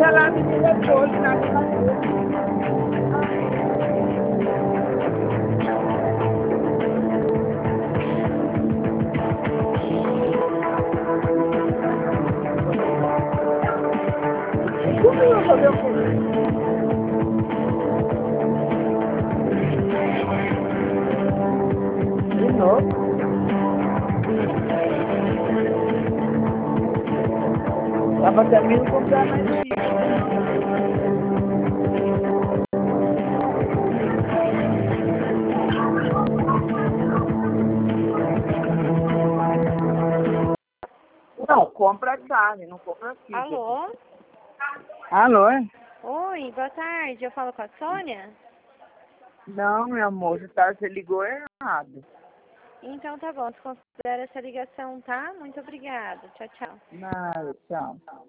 lá, menina, de hoje na cadeira. Como eu vou fazer o quê? De novo? Tava também não comprar mais filho. Não, compra carne, não compra filho. Alô? Alô? Oi, boa tarde. Eu falo com a Sônia? Não, meu amor, você ligou errado. Então tá bom, desconsidera essa ligação, tá? Muito obrigada. Tchau, tchau. Nada, tchau.